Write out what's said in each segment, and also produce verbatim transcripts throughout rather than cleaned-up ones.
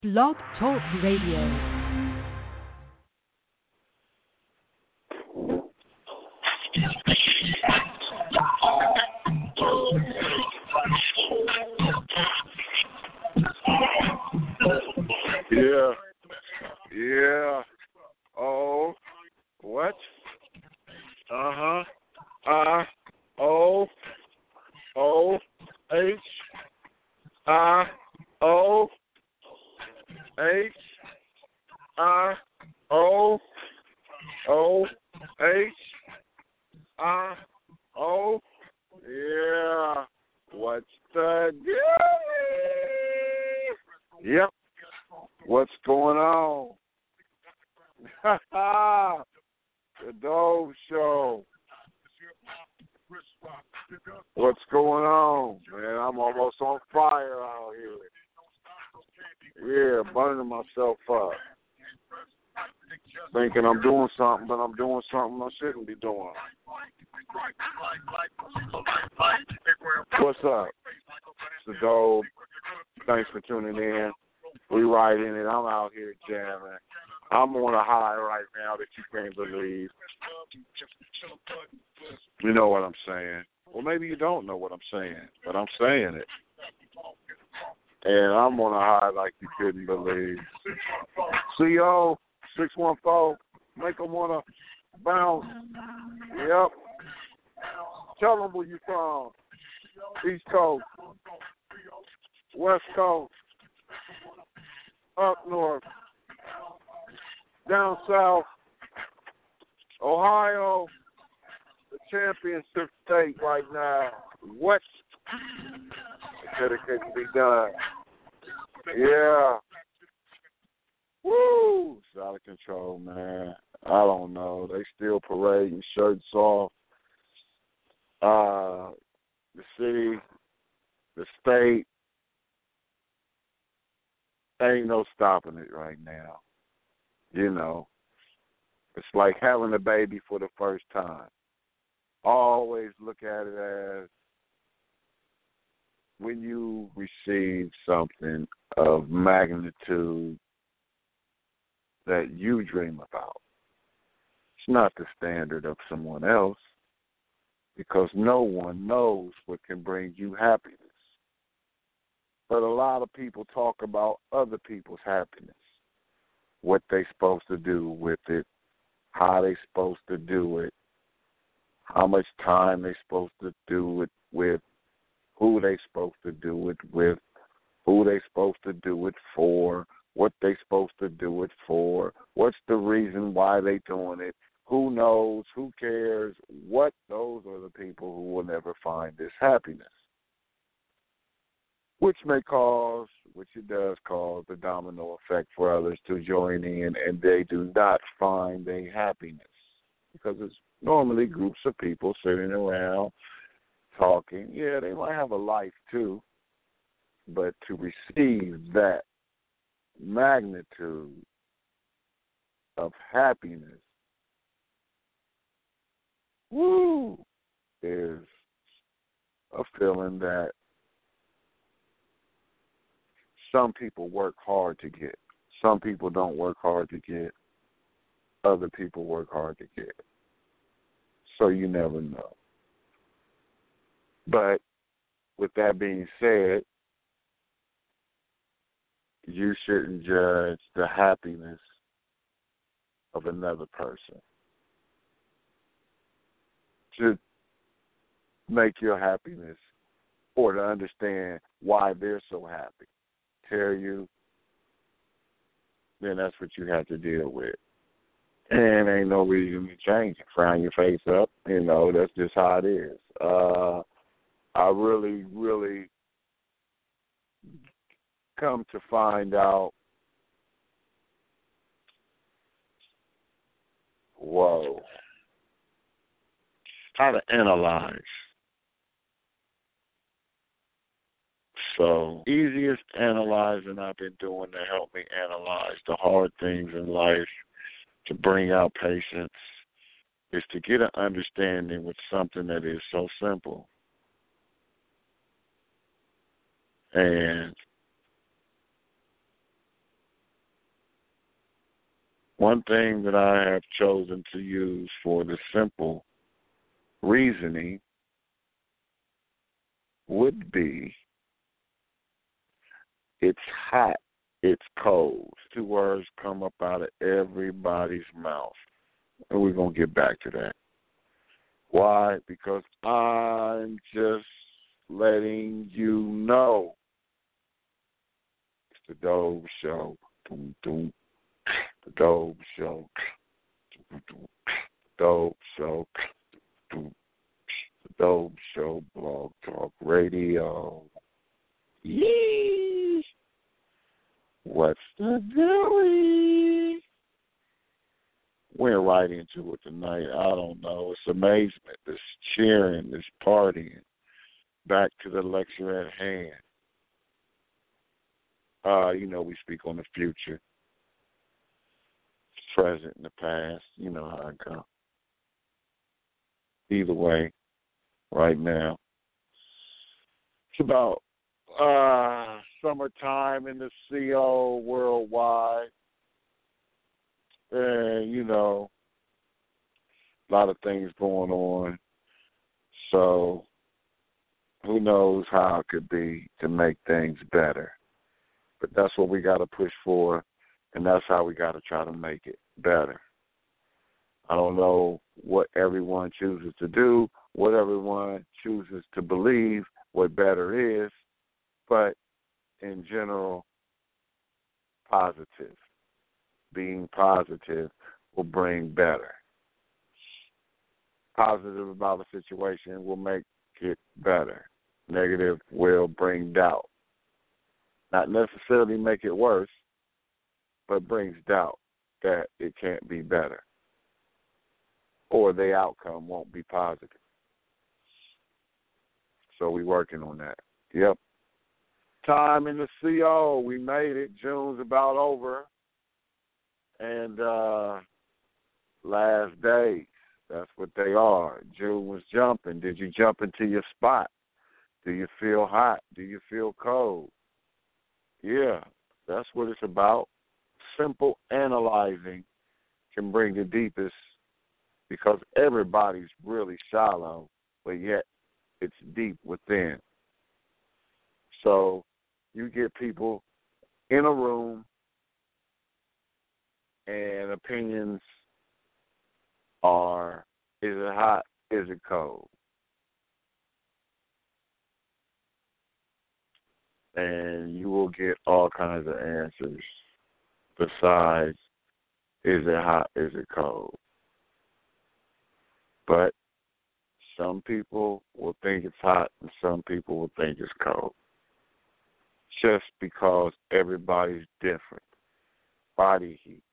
Blog Talk Radio. Yeah. Yeah. Oh. What? Uh-huh. Uh. O. O. H. I. O. H. I. O. O. H. I. O. Yeah. What's the deal? Yep. What's going on? The Dove Show. What's going on, man? I'm almost on fire out here. Yeah, burning myself up. Thinking I'm doing something, but I'm doing something I shouldn't be doing. What's up? It's the Dove. Thanks for tuning in. We right in it. I'm out here jamming. I'm on a high right now that you can't believe. You know what I'm saying. Well, maybe you don't know what I'm saying, but I'm saying it. And I'm on a high like you couldn't believe. C O six one four, make them want to bounce. Yep. Tell them where you from. East Coast, West Coast, up north, down south, Ohio, the championship state right now. What? Said it couldn't be done. Yeah. Woo! It's out of control, man. I don't know. They still parading shirts off. Uh, the city, the state, ain't no stopping it right now. You know, it's like having a baby for the first time. Always look at it as when you receive something of magnitude that you dream about. It's not the standard of someone else, because no one knows what can bring you happiness. But a lot of people talk about other people's happiness, what they supposed to do with it, how they supposed to do it, how much time they supposed to do it with, who they supposed to do it with, who they supposed to do it for, what they supposed to do it for, what's the reason why they doing it, who knows, who cares, what. Those are the people who will never find this happiness, which may cause, which it does cause, the domino effect for others to join in, and they do not find a happiness, because it's normally groups of people sitting around talking. Yeah, they might have a life too, but to receive that magnitude of happiness, woo, is a feeling that some people work hard to get. Some people don't work hard to get. Other people work hard to get. So you never know. But with that being said, you shouldn't judge the happiness of another person to make your happiness or to understand why they're so happy. Tell you, then that's what you have to deal with. And ain't no reason to change it. Frown your face up. You know, that's just how it is. Uh, I really, really come to find out, whoa, how to analyze. So, easiest analyzing I've been doing to help me analyze the hard things in life, to bring out patience, is to get an understanding with something that is so simple. And one thing that I have chosen to use for the simple reasoning would be it's hot, it's cold. Two words come up out of everybody's mouth. And we're going to get back to that. Why? Because I'm just letting you know. It's the Dove Show. Doom, doom. The Dove Show. Doom, doom. The Dove Show. Doom. The Dove Show. Blog Talk Radio. Yee! What's the dealie? We're right into it tonight. I don't know. It's amazement, this cheering, this partying. Back to the lecture at hand. Uh, you know, we speak on the future, present, and the past. You know how it goes. Either way, right now, it's about uh, summertime in the C O worldwide. And, you know, a lot of things going on. So who knows how it could be to make things better. But that's what we got to push for, and that's how we got to try to make it better. I don't know what everyone chooses to do, what everyone chooses to believe, what better is, but in general, positive. Being positive will bring better. Positive about a situation will make it better. Negative will bring doubt. Not necessarily make it worse, but brings doubt that it can't be better. Or the outcome won't be positive. So we're working on that. Yep. Time in the C O. We made it. June's about over. And uh, last days, that's what they are. June was jumping. Did you jump into your spot? Do you feel hot? Do you feel cold? Yeah, that's what it's about. Simple analyzing can bring the deepest because everybody's really shallow, but yet it's deep within. So you get people in a room and opinions are, is it hot, is it cold? And you will get all kinds of answers besides, is it hot, is it cold? But some people will think it's hot and some people will think it's cold. Just because everybody's different. Body heat.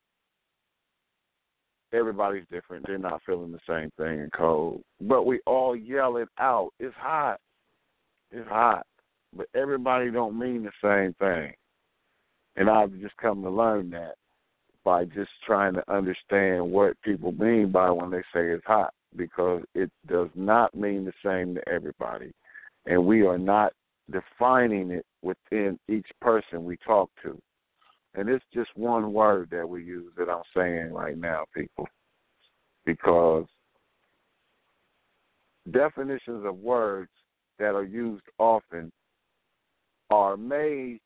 Everybody's different. They're not feeling the same thing in cold. But we all yell it out. It's hot. It's hot. But everybody don't mean the same thing. And I've just come to learn that by just trying to understand what people mean by when they say it's hot, because it does not mean the same to everybody. And we are not defining it within each person we talk to. And it's just one word that we use that I'm saying right now, people, because definitions of words that are used often are made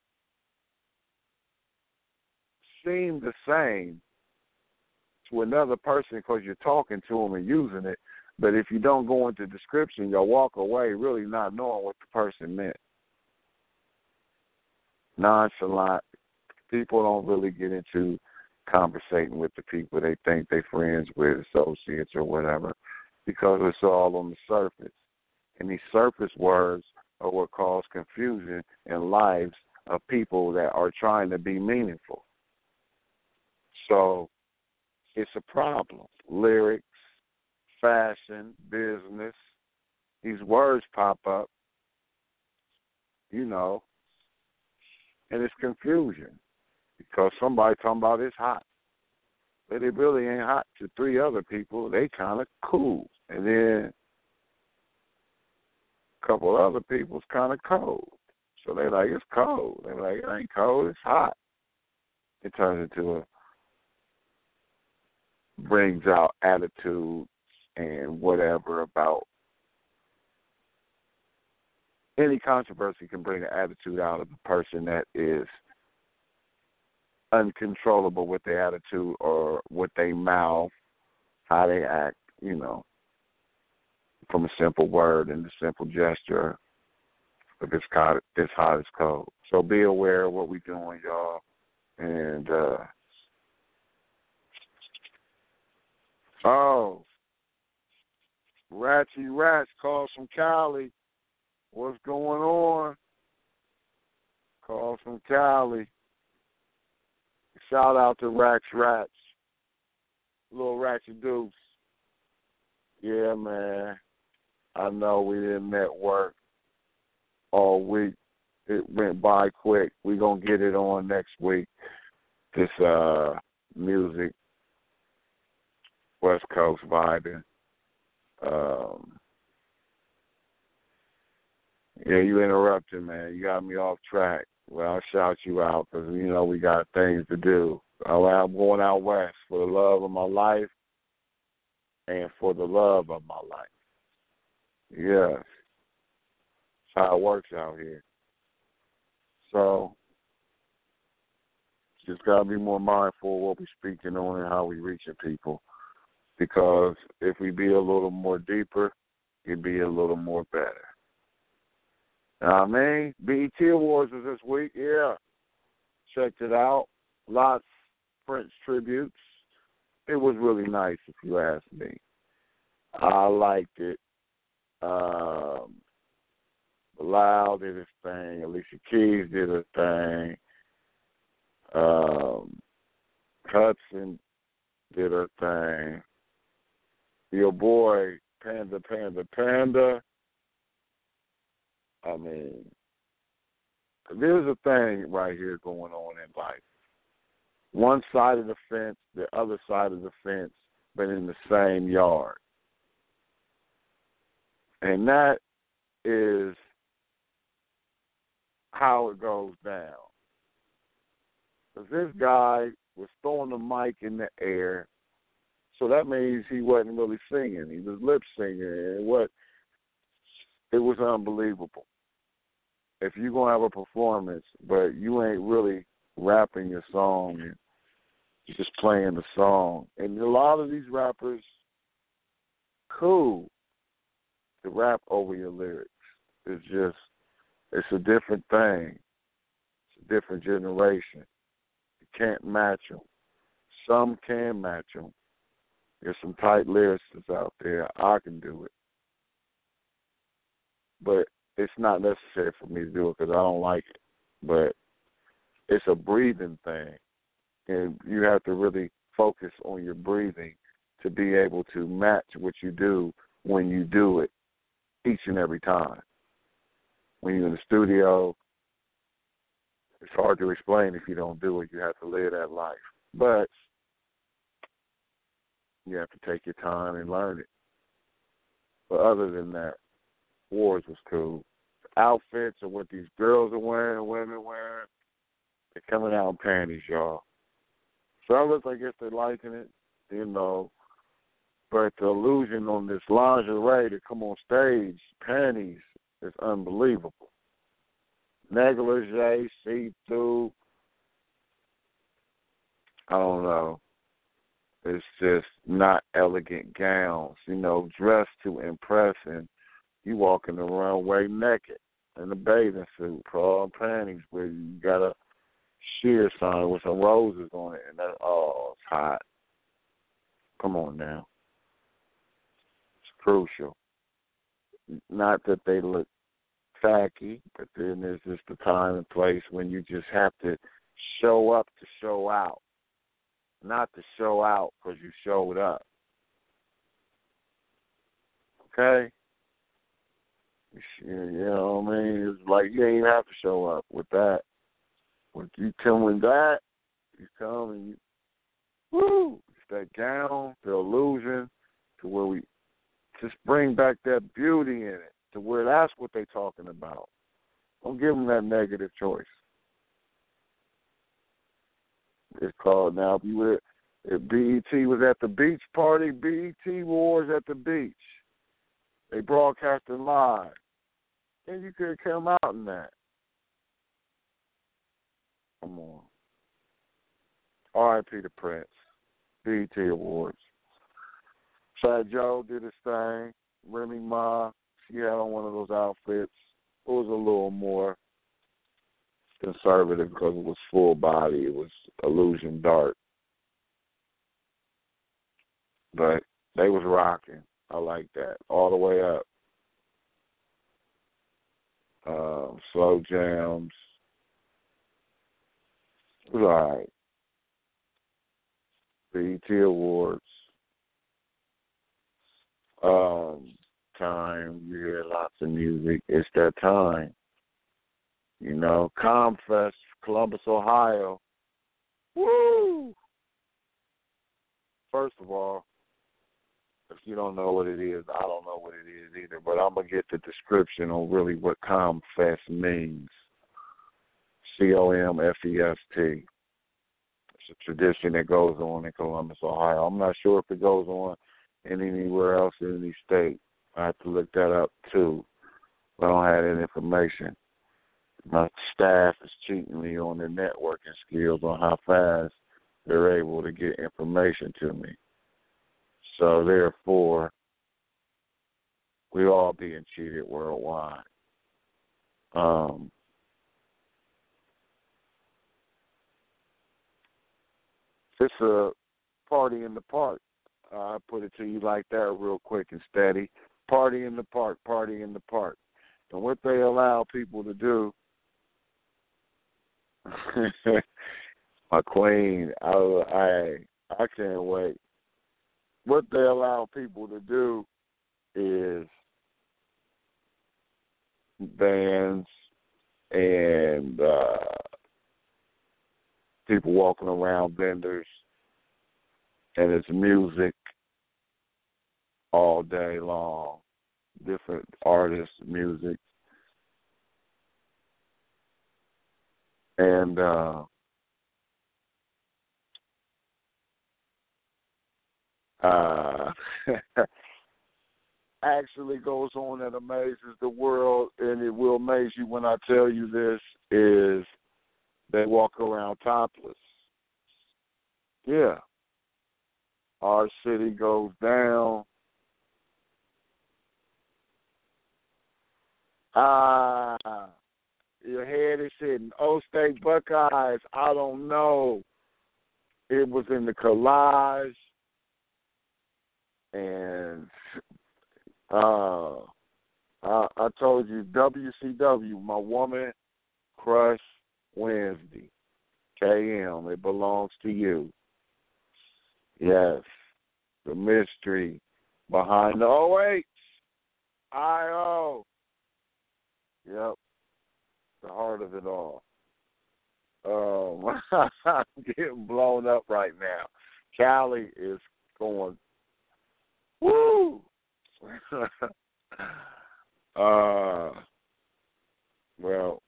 seem the same to another person because you're talking to them and using it, but if you don't go into description, you'll walk away really not knowing what the person meant. Nonchalant. People don't really get into conversating with the people they think they're friends with, associates or whatever, because it's all on the surface. And these surface words are what cause confusion in lives of people that are trying to be meaningful. So it's a problem. Lyrics, fashion, business, these words pop up, you know, and it's confusion. Because somebody talking about it's hot. But it really ain't hot to three other people. They kind of cool. And then a couple other people's kind of cold. So they like, it's cold. They're like, it ain't cold, it's hot. It turns into a brings out attitude and whatever about any controversy can bring an attitude out of a person that is uncontrollable with their attitude or what they mouth, how they act, you know, from a simple word and a simple gesture. If it's hot, it's hot as cold. So be aware of what we're doing, y'all. And, uh, oh, Ratchy Rats calls from Cali. What's going on? Calls from Cali. Shout out to Rax Rats. Little Ratchy Deuce. Yeah, man. I know we didn't network all week. It went by quick. We're going to get it on next week. This uh, music, West Coast vibing. Um, yeah, you interrupted, man. You got me off track. Well, I'll shout you out because, you know, we got things to do. I'm going out west for the love of my life and for the love of my life. Yes. That's how it works out here. So, just got to be more mindful of what we're speaking on and how we reaching people. Because if we be a little more deeper, it'd be a little more better. Know what I mean? B E T Awards was this week, yeah. Checked it out. Lots of Prince tributes. It was really nice, if you ask me. I liked it. Um, Bilal did his thing. Alicia Keys did her thing. Um, Hudson did her thing. Your boy, Panda, Panda, Panda. I mean, there's a thing right here going on in life. One side of the fence, the other side of the fence, but in the same yard. And that is how it goes down. Because this guy was throwing the mic in the air, so that means he wasn't really singing. He was lip singing, and what it was unbelievable. If you're going to have a performance, but you ain't really rapping your song and you're just playing the song. And a lot of these rappers, cool to rap over your lyrics. It's just, it's a different thing. It's a different generation. You can't match them. Some can match them. There's some tight lyricists out there. I can do it. But it's not necessary for me to do it because I don't like it. But it's a breathing thing. And you have to really focus on your breathing to be able to match what you do when you do it each and every time. When you're in the studio, it's hard to explain if you don't do it. You have to live that life. But you have to take your time and learn it. But other than that, Wars was cool. Outfits are what these girls are wearing, women wearing. They're coming out in panties, y'all. Fellas, I guess they're liking it, you know. But the illusion on this lingerie to come on stage, panties, is unbelievable. Negligee, see-through, I don't know. It's just not elegant gowns, you know, dressed to impress, and you walking the runway naked in a bathing suit, bra and panties where you got a sheer sign with some roses on it, and that, oh, it's hot. Come on now. It's crucial. Not that they look tacky, but then there's just the time and place when you just have to show up to show out. Not to show out because you showed up. Okay? You know what I mean? It's like you ain't have to show up with that. When you come with that, you come and you, woo, it's that gown, the illusion, to where we just bring back that beauty in it, to where that's what they're talking about. Don't give them that negative choice. It's called now. If you wear, If B E T was at the beach party, B E T Wars at the beach. They broadcasted live. And you could come out in that. Come on. R I P to Prince. B E T Awards. Fat Joe did his thing. Remy Ma, she had on one of those outfits. It was a little more conservative because it was full body. It was illusion dark. But they was rocking. I like that. All the way up. Uh, slow jams. It was all right. B E T Awards. Um, time. You hear lots of music. It's that time. You know, Comfest, Columbus, Ohio. Woo! First of all, if you don't know what it is, I don't know what it is either, but I'm going to get the description on really what Comfest means. C O M F E S T. It's a tradition that goes on in Columbus, Ohio. I'm not sure if it goes on in anywhere else in any state. I have to look that up, too. I don't have that information. My staff is cheating me on their networking skills on how fast they're able to get information to me. So, therefore, we all being cheated worldwide. Um, it's a party in the park. Uh, I put it to you like that real quick and steady. Party in the park, party in the park. And what they allow people to do, my queen, I, I, I can't wait. What they allow people to do is bands and uh, people walking around, vendors, and it's music all day long, different artists, music. And uh, uh, actually goes on and amazes the world, and it will amaze you when I tell you this, is they walk around topless. Yeah. Our city goes down. Ah, your head is hitting. O State Buckeyes, I don't know. It was in the collage, and uh, I, I told you, W C W, my woman crush Wednesday. K M, it belongs to you. Yes, the mystery behind the O H I O. Yep, the heart of it all. Um, I'm getting blown up right now. Cali is going, woo! uh, well,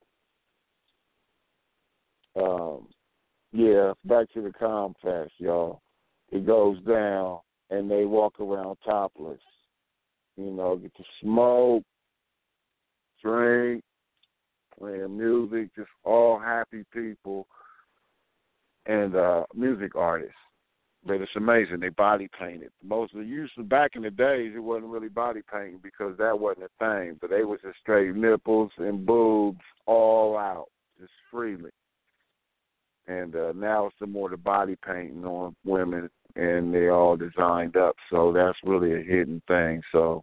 um, yeah, back to the Comfest, y'all. It goes down, and they walk around topless. You know, get to smoke, drink, playing music, just all happy people, and uh, music artists. But it's amazing. They body painted. Most of the usually back in the days, it wasn't really body painting because that wasn't a thing. But they was just straight nipples and boobs all out, just freely. And uh, now it's some more the body painting on women, and they all designed up. So that's really a hidden thing. So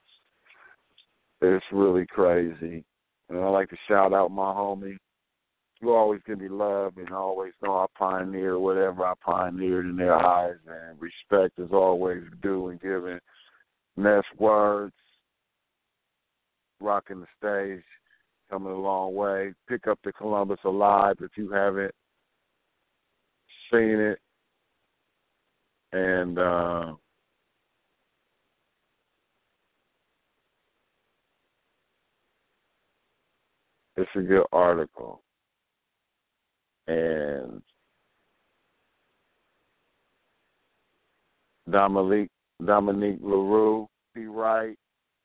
it's really crazy. And I like to shout out my homie, who always give me love and always know I pioneered whatever I pioneered in their eyes. And respect is always due and given. Ness Words, rocking the stage, coming a long way. Pick up the Columbus Alive if you haven't seen it. And uh, it's a good article. And Dominique Dominique LaRue, P. Wright.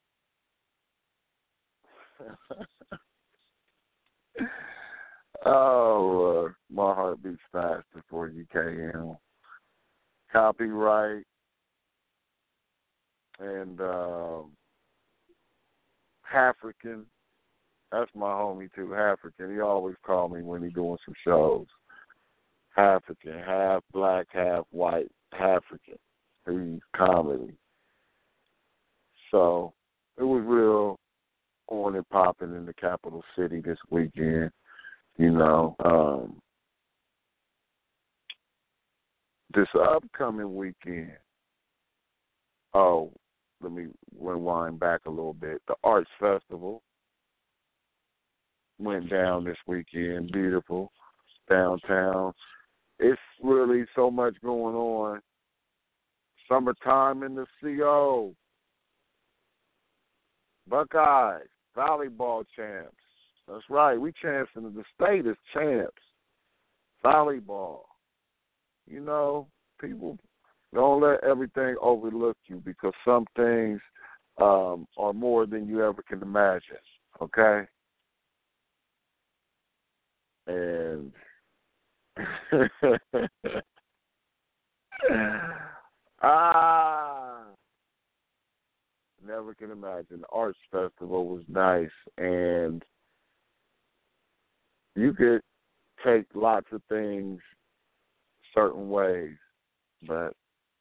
Oh, uh, my heart beats faster for you, K M. Copyright and um, African. That's my homie too, African. He always call me when he doing some shows. African, half black, half white, African. He's comedy. So it was real on and popping in the capital city this weekend. You know, um, this upcoming weekend. Oh, let me rewind back a little bit. The Arts Festival went down this weekend. Beautiful downtown. It's really so much going on. Summertime in the C O. Buckeyes, volleyball champs. That's right. We champs in the state as champs. Volleyball. You know, people don't let everything overlook you because some things um, are more than you ever can imagine. Okay? And ah, never can imagine. The Arts Festival was nice, and you could take lots of things certain ways, but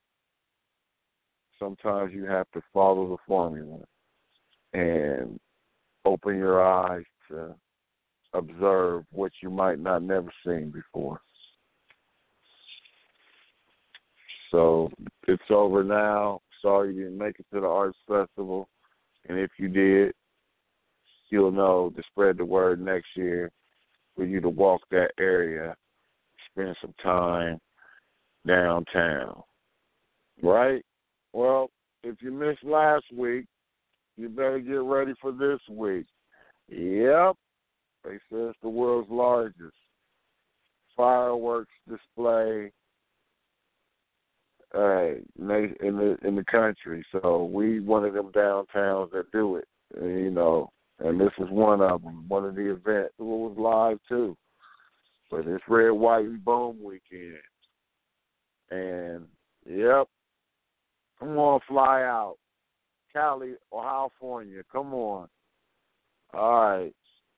sometimes you have to follow the formula and open your eyes to observe what you might not never seen before. So it's over now. Sorry you didn't make it to the Arts Festival. And if you did, you'll know to spread the word next year for you to walk that area, spend some time downtown. Right? Well, if you missed last week, you better get ready for this week. Yep. They say it's the world's largest fireworks display uh, in the in the country. So we one of them downtowns that do it, you know. And this is one of them. One of the events. It was live too, but it's Red, White, and Boom weekend. And yep, come on, fly out, Cali or California. Come on. All right.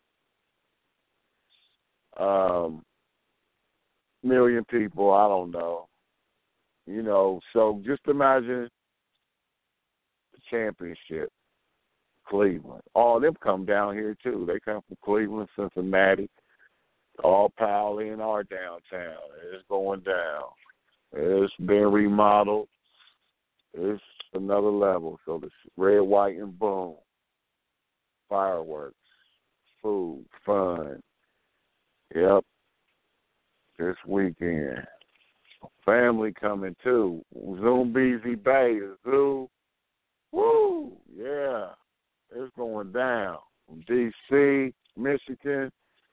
Um, million people, I don't know. You know, so just imagine the championship, Cleveland. All of them come down here, too. They come from Cleveland, Cincinnati, all pile in our downtown. It's going down. It's been remodeled. It's another level. So the Red, White, and Boom, fireworks, food, fun. Yep, this weekend. Family coming too. Zoombezi Bay, Zoo. Woo, yeah. It's going down. From D C, Michigan,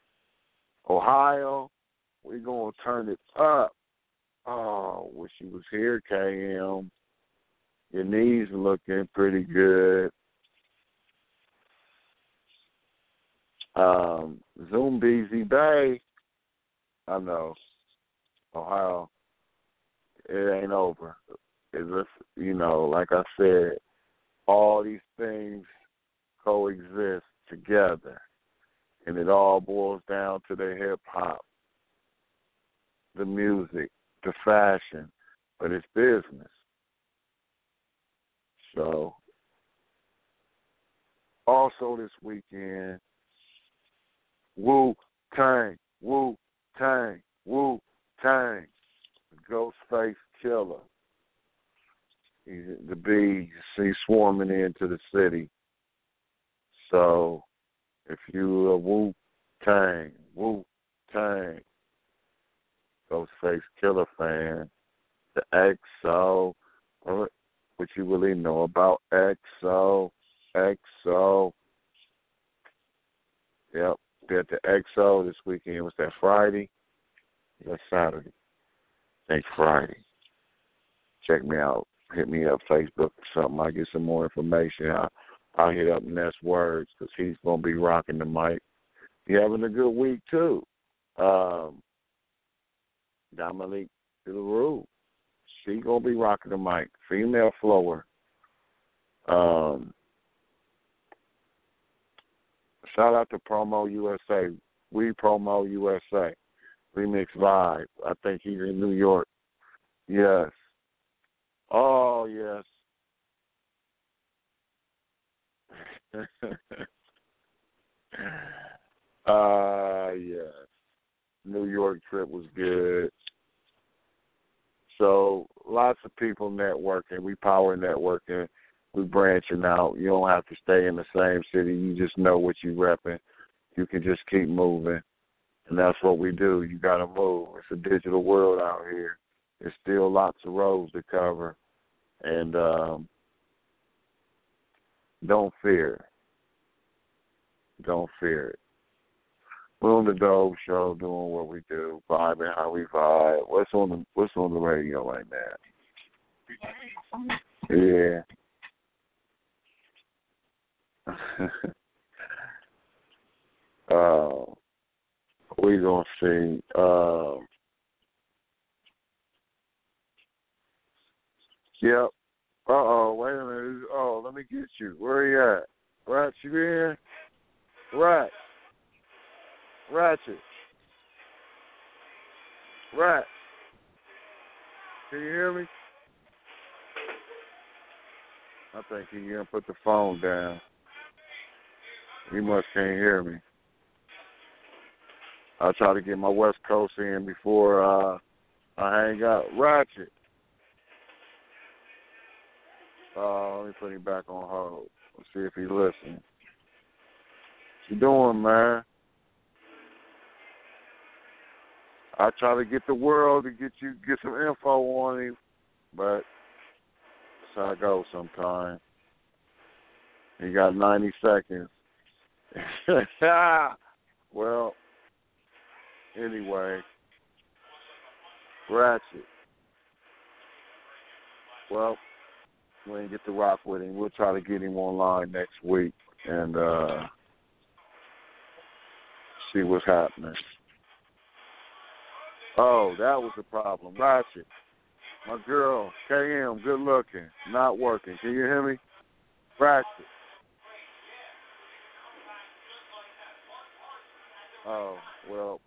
Ohio. We're going to turn it up. Oh, wish you was here, K M. Your knees are looking pretty good. Um, Zoombezi Bay, I know, Ohio, it ain't over. It's just, you know, like I said, all these things coexist together, and it all boils down to the hip-hop, the music, the fashion, but it's business. So, also this weekend, Wu-Tang, Wu-Tang, Wu-Tang, Ghostface Killer. He's the bees, he's swarming into the city. So, if you a Wu-Tang, Wu-Tang, Ghostface Killer fan, the X O, what you really know about X O, X O. Yep. At the X O this weekend. Was that Friday? That's Saturday. Thanks, Friday. Check me out hit me up Facebook or something. I get some more information. I, I'll hit up Ness Words because he's going to be rocking the mic. He having a good week, too. Um, Dominique DeLaRue, she going to be rocking the mic. Female flower. Um, shout out to Promo U S A. We Promo U S A. Remix Live. I think he's in New York. Yes. Oh, yes. uh, yes. New York trip was good. So lots of people networking. We power networking. We branching out. You don't have to stay in the same city. You just know what you repping. You can just keep moving. And that's what we do. You got to move. It's a digital world out here. There's still lots of roads to cover. And um, don't fear. Don't fear it. We're on the Dove Show doing what we do, vibing how we vibe. What's on the What's on the radio right now? Yeah. uh, we gonna see. Uh, yep. Uh oh. Wait a minute. Oh, let me get you. Where you at? Rat, you in? Rat. Ratchet. Rat. Can you hear me? I think he gonna put the phone down. He must can't hear me. I'll try to get my West Coast in before uh, I hang out. Ratchet. Uh, let me put him back on hold. Let's see if he listens. What you doing, man? I try to get the world to get you get some info on him, but that's how it goes sometimes. You got ninety seconds. Well, anyway, Ratchet. Well, we didn't get to rock with him. We'll try to get him online next week and uh, see what's happening. Oh, that was the problem. Ratchet. My girl, K M, good looking, not working. Can you hear me? Ratchet. Oh, well,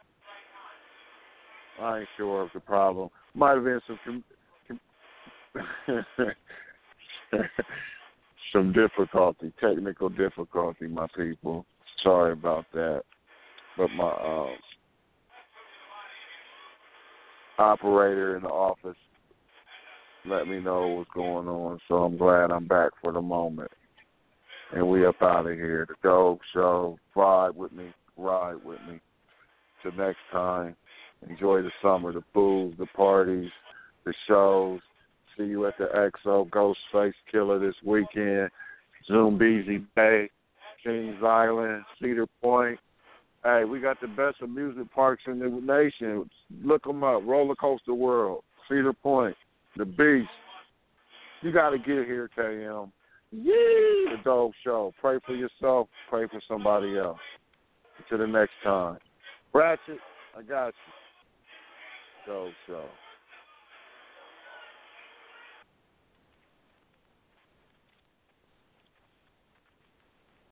I ain't sure of the problem. Might have been some com- com- some difficulty, technical difficulty, my people. Sorry about that. But my uh, operator in the office let me know what's going on, so I'm glad I'm back for the moment. And we up out of here. The Dope Show. Vibe with me. Ride with me. Till next time. Enjoy the summer, the booze, the parties, the shows. See you at the X O Ghostface Killer this weekend. Zumbeezy Bay, Kings Island, Cedar Point. Hey, we got the best amusement parks in the nation. Look them up. Roller Coaster World, Cedar Point, The Beast. You got to get here, K M. Yee! The Dope Show. Pray for yourself. Pray for somebody else. Until the next time. Ratchet, I got you. Dope Show.